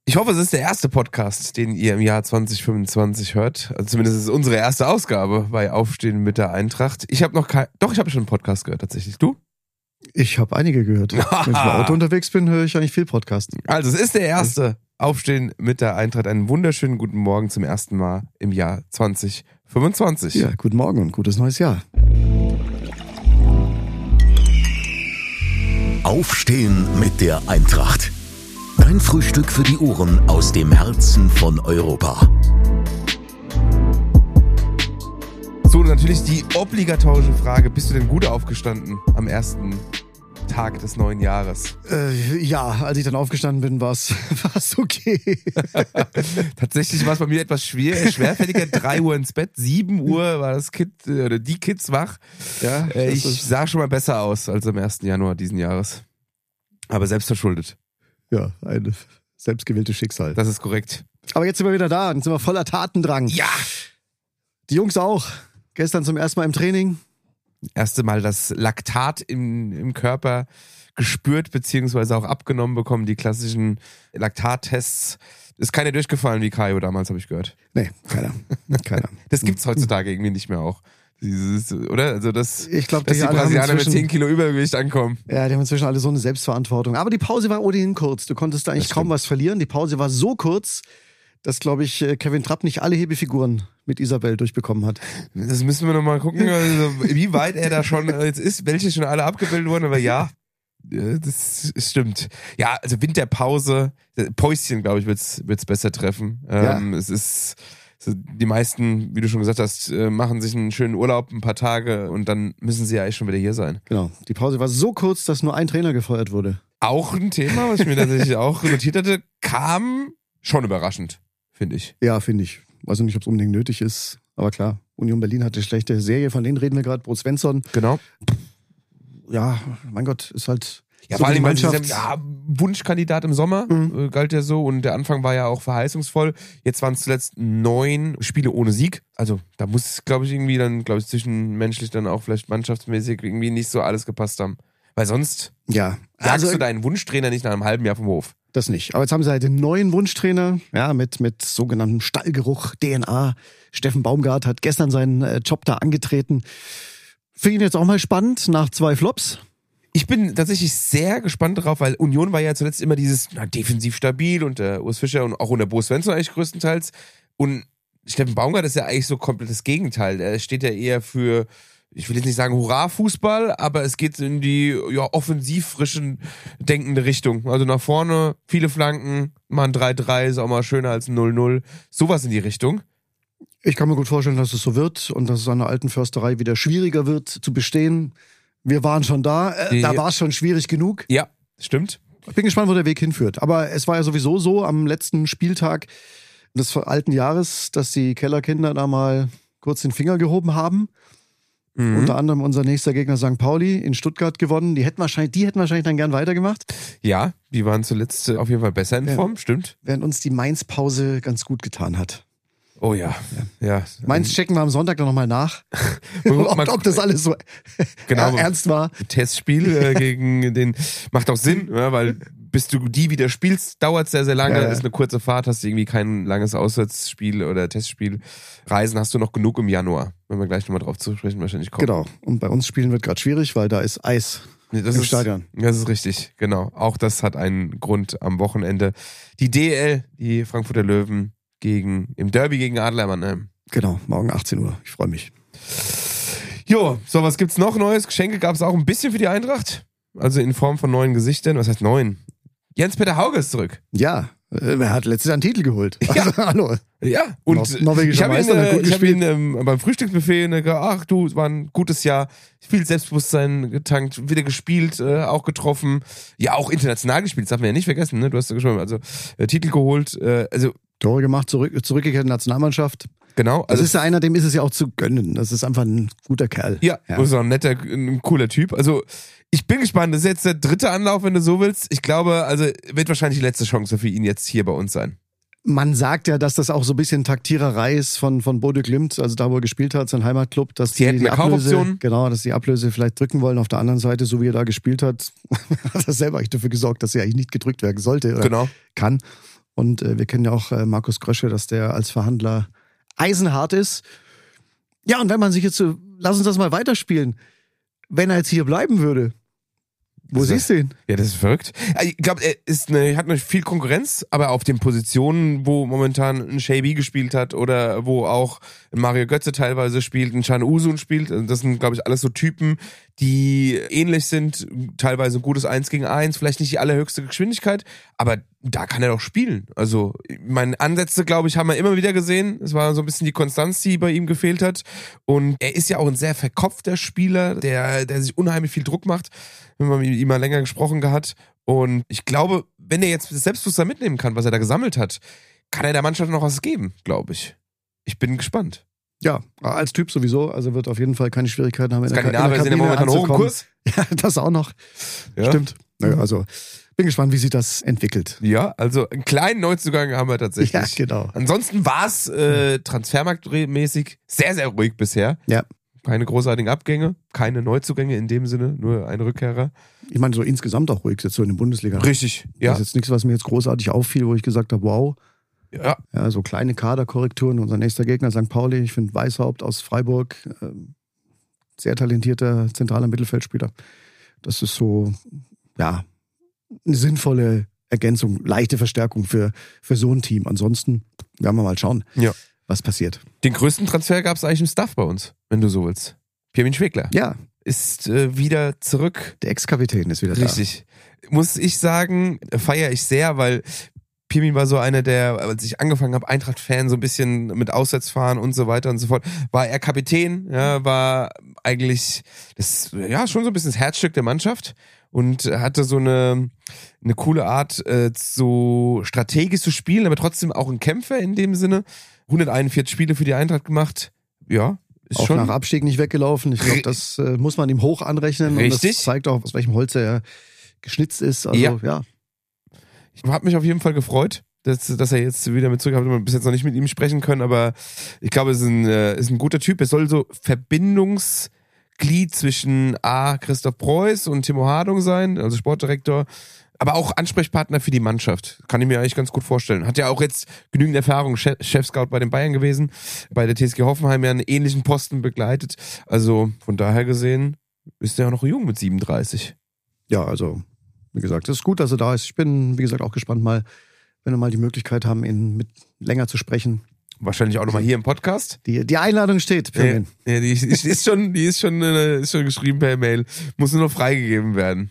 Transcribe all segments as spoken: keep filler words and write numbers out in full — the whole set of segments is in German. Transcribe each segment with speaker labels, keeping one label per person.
Speaker 1: Ich hoffe, es ist der erste Podcast, den ihr im Jahr zwanzig fünfundzwanzig hört. Also zumindest ist es unsere erste Ausgabe bei Aufstehen mit der Eintracht. Ich habe noch kein, doch, ich habe schon einen Podcast gehört tatsächlich. Du?
Speaker 2: Ich habe einige gehört. Wenn ich im Auto unterwegs bin, höre ich eigentlich viel Podcast.
Speaker 1: Also es ist der erste Aufstehen mit der Eintracht. Einen wunderschönen guten Morgen zum ersten Mal im Jahr zwanzig fünfundzwanzig.
Speaker 2: Ja, guten Morgen und gutes neues Jahr.
Speaker 3: Aufstehen mit der Eintracht. Dein Frühstück für die Ohren aus dem Herzen von Europa.
Speaker 1: So, natürlich die obligatorische Frage. Bist du denn gut aufgestanden am ersten Tag des neuen Jahres?
Speaker 2: Äh, ja, als ich dann aufgestanden bin, war es okay.
Speaker 1: Tatsächlich war es bei mir etwas schwer, schwerfälliger. drei Uhr ins Bett, sieben Uhr war das Kind oder die Kids wach.
Speaker 2: Ja,
Speaker 1: äh, ich sah schon mal besser aus als am ersten Januar diesen Jahres. Aber selbst verschuldet.
Speaker 2: Ja, ein selbstgewähltes Schicksal.
Speaker 1: Das ist korrekt.
Speaker 2: Aber jetzt sind wir wieder da und sind wir voller Tatendrang.
Speaker 1: Ja!
Speaker 2: Die Jungs auch. Gestern zum ersten Mal im Training.
Speaker 1: Erste Mal das Laktat im, im Körper gespürt, beziehungsweise auch abgenommen bekommen. Die klassischen Laktattests. Ist keiner durchgefallen wie Kaio damals, habe ich gehört.
Speaker 2: Nee, keiner. keiner.
Speaker 1: Das gibt's heutzutage irgendwie nicht mehr auch. Dieses, oder? Also das,
Speaker 2: ich glaub,
Speaker 1: dass die, die Brasilianer mit zehn Kilo Übergewicht ankommen.
Speaker 2: Ja, die haben inzwischen alle so eine Selbstverantwortung. Aber die Pause war ohnehin kurz. Du konntest da eigentlich kaum was verlieren. Die Pause war so kurz, dass, glaube ich, Kevin Trapp nicht alle Hebefiguren mit Isabel durchbekommen hat.
Speaker 1: Das müssen wir nochmal gucken, also, wie weit er da schon jetzt ist, welche schon alle abgebildet wurden. Aber ja, das stimmt. Ja, also Winterpause, Päuschen, glaube ich, wird's, wird's besser treffen.
Speaker 2: Ja.
Speaker 1: Ähm, es ist... Die meisten, wie du schon gesagt hast, machen sich einen schönen Urlaub, ein paar Tage und dann müssen sie ja eigentlich schon wieder hier sein.
Speaker 2: Genau. Die Pause war so kurz, dass nur ein Trainer gefeuert wurde.
Speaker 1: Auch ein Thema, was ich mir tatsächlich auch notiert hatte, kam schon überraschend, finde ich.
Speaker 2: Ja, finde ich. Weiß nicht, ob es unbedingt nötig ist, aber klar. Union Berlin hatte eine schlechte Serie, von denen reden wir gerade. Bo Svensson.
Speaker 1: Genau.
Speaker 2: Ja, mein Gott, ist halt...
Speaker 1: Ja,
Speaker 2: so
Speaker 1: vor allem, weil
Speaker 2: Mannschaft.
Speaker 1: sie ja, Wunschkandidat im Sommer,
Speaker 2: mhm.
Speaker 1: äh, galt ja so und der Anfang war ja auch verheißungsvoll. Jetzt waren es zuletzt neun Spiele ohne Sieg. Also da muss, glaube ich, irgendwie dann, glaube ich, zwischenmenschlich dann auch vielleicht mannschaftsmäßig irgendwie nicht so alles gepasst haben. Weil sonst
Speaker 2: ja.
Speaker 1: jagst
Speaker 2: also,
Speaker 1: du deinen Wunschtrainer nicht nach einem halben Jahr vom Hof.
Speaker 2: Das nicht. Aber jetzt haben sie halt den neuen Wunschtrainer, ja, mit, mit sogenanntem Stallgeruch, D N A. Steffen Baumgart hat gestern seinen äh, Job da angetreten. Für ihn jetzt auch mal spannend, nach zwei Flops.
Speaker 1: Ich bin tatsächlich sehr gespannt darauf, weil Union war ja zuletzt immer dieses na, defensiv stabil und der Urs Fischer und auch unter Bo Svensson eigentlich größtenteils. Und Steffen Baumgart ist ja eigentlich so komplett das Gegenteil. Er steht ja eher für, ich will jetzt nicht sagen Hurra-Fußball, aber es geht in die ja, offensiv frischen, denkende Richtung. Also nach vorne, viele Flanken, mal ein drei drei ist auch mal schöner als ein null null. Sowas in die Richtung.
Speaker 2: Ich kann mir gut vorstellen, dass es so wird und dass es an der alten Försterei wieder schwieriger wird zu bestehen. Wir waren schon da, äh, da war es schon schwierig genug.
Speaker 1: Ja, stimmt.
Speaker 2: Ich bin gespannt, wo der Weg hinführt. Aber es war ja sowieso so am letzten Spieltag des alten Jahres, dass die Kellerkinder da mal kurz den Finger gehoben haben. Mhm. Unter anderem unser nächster Gegner Sankt Pauli in Stuttgart gewonnen. Die hätten wahrscheinlich, die hätten wahrscheinlich dann gern weitergemacht.
Speaker 1: Ja, die waren zuletzt auf jeden Fall besser in Form, ja. Stimmt.
Speaker 2: Während uns die Mainz-Pause ganz gut getan hat.
Speaker 1: Oh ja, ja. ja.
Speaker 2: Mainz checken wir am Sonntag dann nochmal nach, ob, ob das alles so genau, ernst war.
Speaker 1: Testspiel äh, gegen den, macht auch Sinn, ja, weil bis du die wieder spielst, dauert sehr, sehr lange, ja, ja. Ist eine kurze Fahrt, hast du irgendwie kein langes Auswärtsspiel oder Testspiel. Reisen hast du noch genug im Januar, wenn wir gleich nochmal drauf zu sprechen wahrscheinlich kommen.
Speaker 2: Genau, und bei uns spielen wird gerade schwierig, weil da ist Eis
Speaker 1: nee, das
Speaker 2: im
Speaker 1: ist,
Speaker 2: Stadion.
Speaker 1: Das ist richtig, genau. Auch das hat einen Grund am Wochenende. Die D E L, die Frankfurter Löwen, gegen im Derby gegen Adler Mannheim.
Speaker 2: Genau, morgen achtzehn Uhr. Ich freue mich.
Speaker 1: Jo, so, was gibt's noch Neues? Geschenke gab es auch ein bisschen für die Eintracht. Also in Form von neuen Gesichtern. Was heißt neuen? Jens-Peter Hauge ist zurück.
Speaker 2: Ja, er hat letztes Jahr einen Titel geholt. Also, ja. Hallo.
Speaker 1: Ja, und
Speaker 2: Nor-
Speaker 1: ich habe ihn, äh, ich hab ihn
Speaker 2: ähm,
Speaker 1: ähm, beim Frühstücksbuffet ne, gesagt, ach du, es war ein gutes Jahr, viel Selbstbewusstsein getankt, wieder gespielt, äh, auch getroffen, ja auch international gespielt, das darf man ja nicht vergessen, ne? Du hast ja schon also äh, Titel geholt, äh, also
Speaker 2: Tore gemacht, zurück, zurückgekehrt in die Nationalmannschaft.
Speaker 1: Genau.
Speaker 2: Also das ist ja einer, dem ist es ja auch zu gönnen. Das ist einfach ein guter Kerl.
Speaker 1: Ja, ja. Das ist auch ein netter, ein cooler Typ. Also ich bin gespannt. Das ist jetzt der dritte Anlauf, wenn du so willst. Ich glaube, also wird wahrscheinlich die letzte Chance für ihn jetzt hier bei uns sein.
Speaker 2: Man sagt ja, dass das auch so ein bisschen Taktiererei ist von, von Bodo Glimt, also da, wo er gespielt hat, sein Heimatclub, dass die,
Speaker 1: die,
Speaker 2: die
Speaker 1: Ablöse,
Speaker 2: genau, dass die Ablöse vielleicht drücken wollen. Auf der anderen Seite, so wie er da gespielt hat, hat er selber eigentlich dafür gesorgt, dass er eigentlich nicht gedrückt werden sollte oder
Speaker 1: genau.
Speaker 2: kann. Und äh, wir kennen ja auch äh, Markus Krösche, dass der als Verhandler eisenhart ist. Ja, und wenn man sich jetzt so, lass uns das mal weiterspielen, wenn er jetzt hier bleiben würde, wo
Speaker 1: Das
Speaker 2: siehst du ihn?
Speaker 1: Ja, das ist verrückt. Ich glaube, er ist eine, hat eine viel Konkurrenz, aber auf den Positionen, wo momentan ein Shaibi gespielt hat oder wo auch ein Mario Götze teilweise spielt, ein Can Usun spielt, das sind, glaube ich, alles so Typen, die ähnlich sind, teilweise ein gutes Eins gegen Eins, vielleicht nicht die allerhöchste Geschwindigkeit, aber da kann er doch spielen. Also, meine Ansätze, glaube ich, haben wir immer wieder gesehen. Es war so ein bisschen die Konstanz, die bei ihm gefehlt hat. Und er ist ja auch ein sehr verkopfter Spieler, der, der sich unheimlich viel Druck macht, wenn man mit ihm mal länger gesprochen hat. Und ich glaube, wenn er jetzt das Selbstbewusstsein mitnehmen kann, was er da gesammelt hat, kann er der Mannschaft noch was geben, glaube ich. Ich bin gespannt.
Speaker 2: Ja, als Typ sowieso. Also wird auf jeden Fall keine Schwierigkeiten haben. In der Ka- in der
Speaker 1: Skandinavier sind ja
Speaker 2: Kabine
Speaker 1: momentan hoch im
Speaker 2: anzukommen.
Speaker 1: Kurs.
Speaker 2: Ja, das auch noch.
Speaker 1: Ja.
Speaker 2: Stimmt. Naja, also bin gespannt, wie sich das entwickelt.
Speaker 1: Ja, also einen kleinen Neuzugang haben wir tatsächlich.
Speaker 2: Ja, genau.
Speaker 1: Ansonsten war es äh, transfermarktmäßig sehr, sehr ruhig bisher.
Speaker 2: Ja.
Speaker 1: Keine großartigen Abgänge, keine Neuzugänge in dem Sinne, nur ein Rückkehrer.
Speaker 2: Ich meine, so insgesamt auch ruhig jetzt so in der Bundesliga.
Speaker 1: Richtig,
Speaker 2: Das
Speaker 1: ja.
Speaker 2: ist jetzt nichts, was mir jetzt großartig auffiel, wo ich gesagt habe, wow.
Speaker 1: Ja,
Speaker 2: Ja, so kleine Kaderkorrekturen. Unser nächster Gegner, Sankt Pauli. Ich finde Weishaupt aus Freiburg, ähm, sehr talentierter zentraler Mittelfeldspieler. Das ist so, ja, eine sinnvolle Ergänzung, leichte Verstärkung für, für so ein Team. Ansonsten werden wir mal schauen,
Speaker 1: Ja.
Speaker 2: was passiert.
Speaker 1: Den größten Transfer gab es eigentlich im Staff bei uns, wenn du so willst. Pirmin Schwegler
Speaker 2: Ja,
Speaker 1: ist äh, wieder zurück.
Speaker 2: der Ex-Kapitän ist wieder
Speaker 1: Richtig. Muss ich sagen, feiere ich sehr, weil Pirmin war so einer, der, als ich angefangen habe, Eintracht-Fan, so ein bisschen mit Auswärtsfahren und so weiter und so fort, war er Kapitän, ja, war eigentlich das, ja, schon so ein bisschen das Herzstück der Mannschaft und hatte so eine, eine coole Art, äh, so strategisch zu spielen, aber trotzdem auch ein Kämpfer in dem Sinne. hunderteinundvierzig Spiele für die Eintracht gemacht, ja, ist
Speaker 2: da. Auch
Speaker 1: schon.
Speaker 2: nach Abstieg nicht weggelaufen. Ich glaube, das äh, muss man ihm hoch anrechnen.
Speaker 1: Richtig.
Speaker 2: Und das zeigt auch, aus welchem Holz er geschnitzt ist. Also,
Speaker 1: Ja.
Speaker 2: ja.
Speaker 1: Ich habe mich auf jeden Fall gefreut, dass, dass er jetzt wieder mit zurück, habe bis jetzt noch nicht mit ihm sprechen können, aber ich glaube, es ist ein, äh, ist ein guter Typ. Er soll so Verbindungsglied zwischen A, Christoph Preuß und Timo Hardung sein, also Sportdirektor, aber auch Ansprechpartner für die Mannschaft. Kann ich mir eigentlich ganz gut vorstellen. Hat ja auch jetzt genügend Erfahrung, Chef- Chefscout bei den Bayern gewesen, bei der T S G Hoffenheim ja einen ähnlichen Posten begleitet. Also von daher gesehen ist er ja noch jung mit siebenunddreißig.
Speaker 2: Ja, also, wie gesagt, es ist gut, dass er da ist. Ich bin, wie gesagt, auch gespannt mal, wenn wir mal die Möglichkeit haben, ihn mit länger zu sprechen.
Speaker 1: Wahrscheinlich auch nochmal hier im Podcast.
Speaker 2: Die, die Einladung steht,
Speaker 1: Ja,
Speaker 2: Pirmin.
Speaker 1: ja, die, ist- die ist schon, die ist schon, äh, ist schon geschrieben per Mail. Muss nur noch freigegeben werden.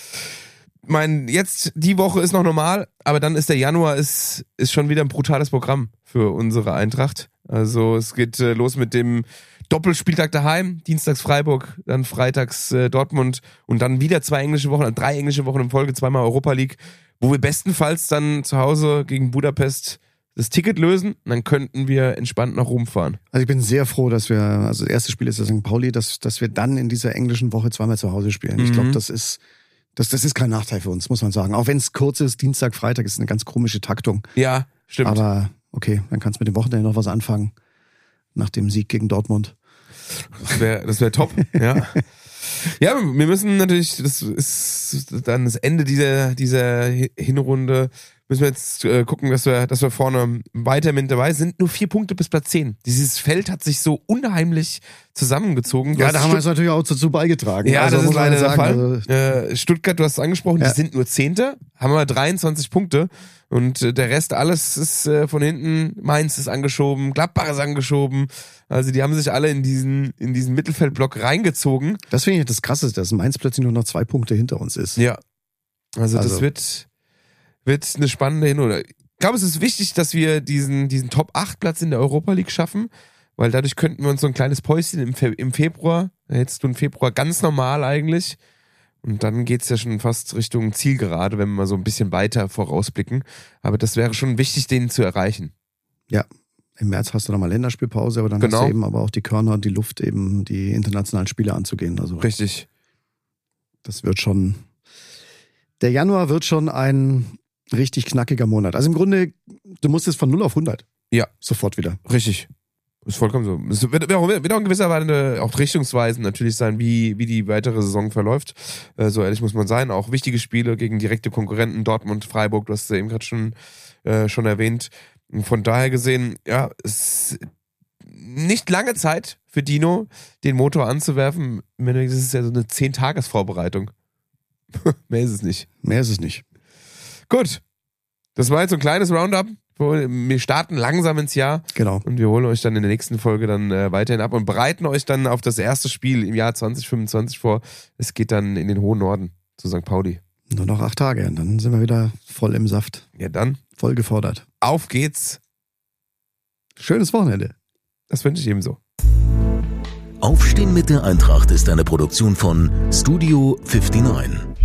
Speaker 1: Ich meine, jetzt, die Woche ist noch normal, aber dann ist der Januar, ist, ist schon wieder ein brutales Programm für unsere Eintracht. Also es geht äh, los mit dem Doppelspieltag daheim, dienstags Freiburg, dann freitags äh, Dortmund und dann wieder zwei englische Wochen, drei englische Wochen in Folge, zweimal Europa League, wo wir bestenfalls dann zu Hause gegen Budapest das Ticket lösen und dann könnten wir entspannt nach Rom fahren.
Speaker 2: Also ich bin sehr froh, dass wir, also das erste Spiel ist ja Sankt Pauli, dass, dass wir dann in dieser englischen Woche zweimal zu Hause spielen. Ich
Speaker 1: Mhm.
Speaker 2: glaube, das ist, das, das ist kein Nachteil für uns, muss man sagen. Auch wenn es kurz ist, Dienstag, Freitag ist eine ganz komische Taktung.
Speaker 1: Ja, stimmt.
Speaker 2: Aber okay, dann kannst du mit dem Wochenende noch was anfangen. Nach dem Sieg gegen Dortmund.
Speaker 1: Das wäre das wär top, ja. Ja, wir müssen natürlich, das ist dann das Ende dieser, dieser Hinrunde, müssen wir jetzt äh, gucken, dass wir, dass wir vorne weiter mit dabei sind. Nur vier Punkte bis Platz zehn. Dieses Feld hat sich so unheimlich zusammengezogen. Du
Speaker 2: Ja,
Speaker 1: hast
Speaker 2: da haben wir
Speaker 1: Stutt-
Speaker 2: jetzt natürlich auch dazu beigetragen.
Speaker 1: Ja,
Speaker 2: Also
Speaker 1: das ist
Speaker 2: muss man
Speaker 1: leider der
Speaker 2: sagen,
Speaker 1: Fall.
Speaker 2: also-
Speaker 1: Äh, Stuttgart, du hast es angesprochen,
Speaker 2: Ja.
Speaker 1: die sind nur Zehnter, haben aber dreiundzwanzig Punkte und äh, der Rest alles ist äh, von hinten. Mainz ist angeschoben, Gladbach ist angeschoben. Also die haben sich alle in diesen, in diesen Mittelfeldblock reingezogen.
Speaker 2: Das finde ich das Krasse, dass Mainz plötzlich nur noch zwei Punkte hinter uns ist.
Speaker 1: Ja. Also, das
Speaker 2: Also-
Speaker 1: wird, wird eine spannende Hinrunde. Ich glaube, es ist wichtig, dass wir diesen, diesen Top acht Platz in der Europa League schaffen, weil dadurch könnten wir uns so ein kleines Päuschen im, Fe- im Februar, jetzt du im Februar ganz normal eigentlich. Und dann geht's ja schon fast Richtung Zielgerade, wenn wir mal so ein bisschen weiter vorausblicken. Aber das wäre schon wichtig, den zu erreichen.
Speaker 2: Ja, im März hast du nochmal Länderspielpause, aber dann
Speaker 1: Genau.
Speaker 2: hast du eben aber auch die Körner und die Luft, eben die internationalen Spiele anzugehen. Also
Speaker 1: Richtig.
Speaker 2: das wird schon, der Januar wird schon ein richtig knackiger Monat. Also im Grunde, du musst jetzt von null auf hundert.
Speaker 1: Ja.
Speaker 2: Sofort wieder.
Speaker 1: Richtig. Ist vollkommen so. Es wird, wird, auch, wird auch in gewisser Weise auch richtungsweisend natürlich sein, wie, wie die weitere Saison verläuft. Äh, so ehrlich muss man sein. Auch wichtige Spiele gegen direkte Konkurrenten, Dortmund, Freiburg, du hast es eben gerade schon, äh, schon erwähnt. Und von daher gesehen, ja, es ist nicht lange Zeit für Dino, den Motor anzuwerfen. Im Endeffekt ist es ja so eine zehn-Tages-Vorbereitung. Mehr ist es nicht.
Speaker 2: Mehr ist es nicht.
Speaker 1: Gut. Das war jetzt so ein kleines Roundup. Wir starten langsam ins Jahr.
Speaker 2: Genau.
Speaker 1: Und wir holen euch dann in der nächsten Folge dann äh, weiterhin ab und bereiten euch dann auf das erste Spiel im Jahr zwanzig fünfundzwanzig vor. Es geht dann in den hohen Norden zu Sankt Pauli.
Speaker 2: Nur noch acht Tage und dann sind wir wieder voll im Saft.
Speaker 1: Ja, dann.
Speaker 2: Voll gefordert.
Speaker 1: Auf geht's.
Speaker 2: Schönes Wochenende.
Speaker 1: Das wünsche ich ebenso.
Speaker 3: Aufstehen mit der Eintracht ist eine Produktion von Studio neunundfünfzig.